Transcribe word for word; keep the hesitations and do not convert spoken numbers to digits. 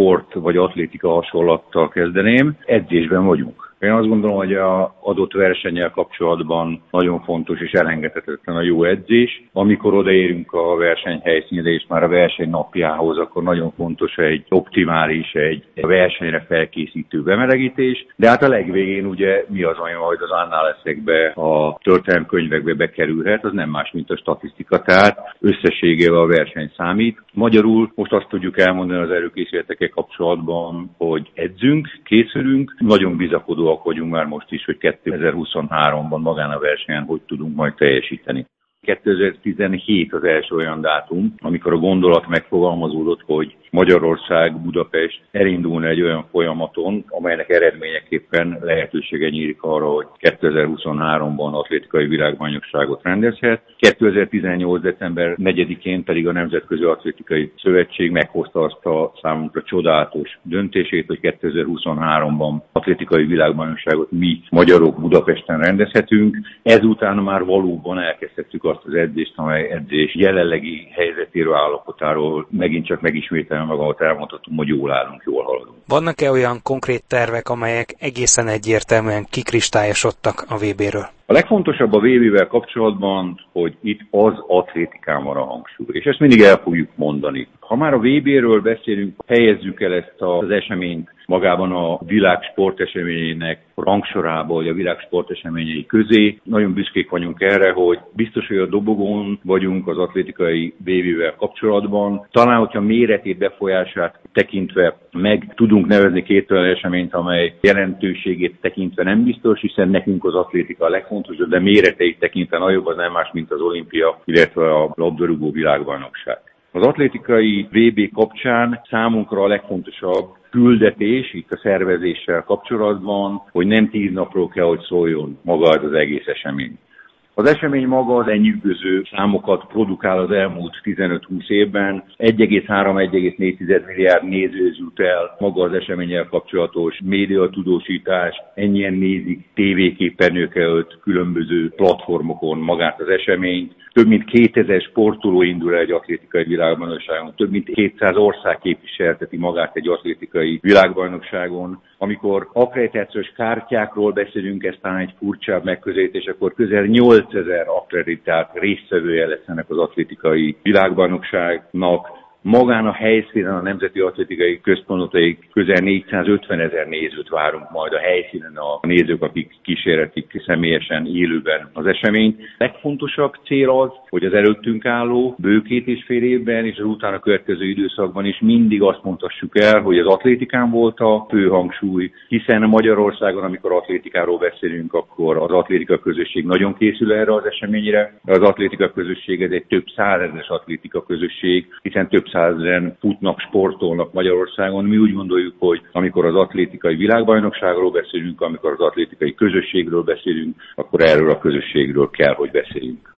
sport vagy atlétika hasonlattal kezdeném. Edzésben vagyunk. Én azt gondolom, hogy az adott versennyel kapcsolatban nagyon fontos és elengedhetetlen a jó edzés. Amikor odaérünk a versenyhelyszínre és már a verseny napjához, akkor nagyon fontos egy optimális, egy versenyre felkészítő bemelegítés. De hát a legvégén ugye mi az, ami majd az annáleszekbe, a történelemkönyvekbe bekerülhet, az nem más, mint a statisztika. Tehát összességével a verseny számít. Magyarul most azt tudjuk elmondani az előkészületekkel kapcsolatban, hogy edzünk, készülünk, nagyon bizakodóak vagyunk már most is, hogy kétezer-huszonháromban magán a versenyen hogy tudunk majd teljesíteni. kétezer-tizenhét az első olyan dátum, amikor a gondolat megfogalmazódott, hogy Magyarország, Budapest elindulna egy olyan folyamaton, amelynek eredményeképpen lehetősége nyílik arra, hogy kétezer-huszonháromban atlétikai világbajnokságot rendezhet. kétezer-tizennyolc. december negyedikén pedig a Nemzetközi Atlétikai Szövetség meghozta azt a számunkra csodálatos döntését, hogy kétezer-huszonháromban atlétikai világbajnokságot mi magyarok Budapesten rendezhetünk. Ezután már valóban elkezdhettük azt az edzést, amely edzés jelenlegi helyzetéről, állapotáról megint csak megismételem magamat, elmondhatom, hogy jól állunk, jól haladunk. Vannak-e olyan konkrét tervek, amelyek egészen egyértelműen kikristályosodtak a vé béről? A legfontosabb a vé bével kapcsolatban, hogy itt az atlétikán van a hangsúly, és ezt mindig el fogjuk mondani. Ha már a vé béről beszélünk, helyezzük el ezt az eseményt magában a világ sporteseményének rangsorába, vagy a világ sporteseményei közé. Nagyon büszkék vagyunk erre, hogy biztos, hogy a dobogón vagyunk az atlétikai vé bével kapcsolatban. Talán, hogyha méretét, befolyását tekintve meg tudunk nevezni két olyan eseményt, amely jelentőségét tekintve nem biztos, hiszen nekünk az atlétika a legfontosabb, de méreteit tekintve nagyobb az nem más, mint az olimpia, illetve a labdarúgó világbajnokság. Az atlétikai vé bé kapcsán számunkra a legfontosabb küldetés itt a szervezéssel kapcsolatban, hogy nem tíz napról kell, hogy szóljon maga az egész esemény. Az esemény maga az lenyűgöző számokat produkál az elmúlt tizenöt-húsz évben. egy egész három - egy egész négy milliárd nézőhöz jut el maga az eseménnyel kapcsolatos médiatudósítás, ennyien nézik tévéképernyők előtt különböző platformokon magát az eseményt. Több mint kétezer sportoló indul el egy atlétikai világbajnokságon, több mint kétszáz ország képviselteti magát egy atlétikai világbajnokságon. Amikor akkreditációs kártyákról beszélünk, ez talán egy furcsább megközelítés, akkor közel nyolcezer akkreditált résztvevője lesz ennek az atlétikai világbajnokságnak. Magán a helyszínen a Nemzeti Atlétikai Központotaik közel négyszázötvenezer nézőt várunk majd a helyszínen a nézők, akik kísérletik személyesen, élőben az eseményt. Legfontosabb cél az, hogy az előttünk álló bő két és fél évben és az utána következő időszakban is mindig azt mondhassuk el, hogy az atlétikán volt a fő hangsúly, hiszen Magyarországon, amikor atlétikáról beszélünk, akkor az atlétika közösség nagyon készül erre az eseményre. Az atlétika közösség ez egy több százezres atlétika közösség, hiszen több százezren futnak, sportolnak Magyarországon. Mi úgy gondoljuk, hogy amikor az atlétikai világbajnokságról beszélünk, amikor az atlétikai közösségről beszélünk, akkor erről a közösségről kell, hogy beszéljünk.